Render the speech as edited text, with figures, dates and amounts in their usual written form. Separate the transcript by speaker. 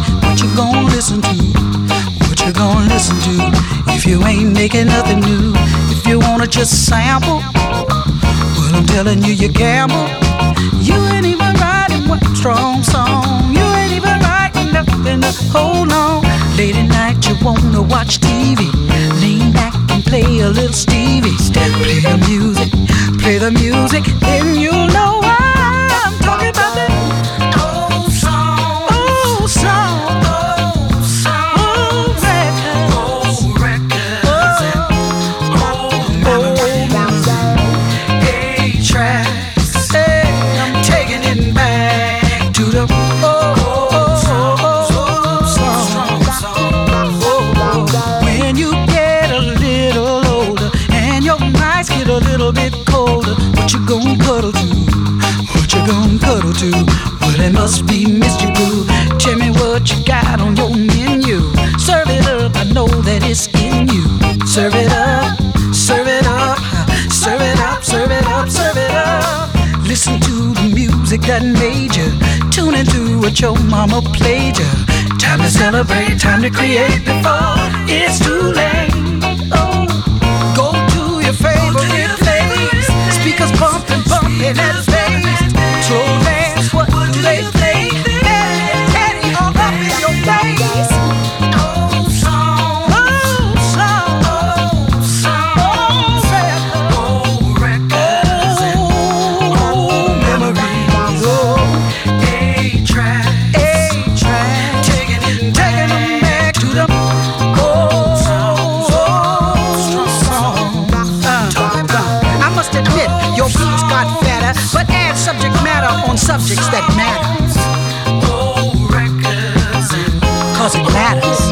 Speaker 1: What you gonna listen to? What you gonna listen to? If you ain't making nothing new, if you wanna just sample, well, I'm telling you, you gamble. You ain't even writing one strong song. You ain't even writing nothing to hold on. Late at night you wanna watch TV, lean back and play a little Stevie. Play the music, then you'll know why I'm talking about that old song, old song, old song, old records, old memories, 8-tracks. Hey, I'm taking it back to the old song. When you get a little older and your nights get a little bit colder, what you gonna cuddle to? What you gonna cuddle to? Well, it must be Mr. Blue. Tell me what you got on your menu. Serve it up, I know that it's in you. Serve it up, serve it up, serve it up, serve it up, serve it up. Listen to the music that made you. Tune into what your mama played you. Time to celebrate, time to create before it's too late. Oh, go to your favorite place. Speakers pumping, pumping that bass. Slow dance, what do they play? Daddy, all up in your face. Old song, old song, old song, old records, old memories. Oh, 8-track, taking them back to the old song. I must admit, your beats got fatter, but add subject matter on subjects that matter. Old records, 'cause it matters.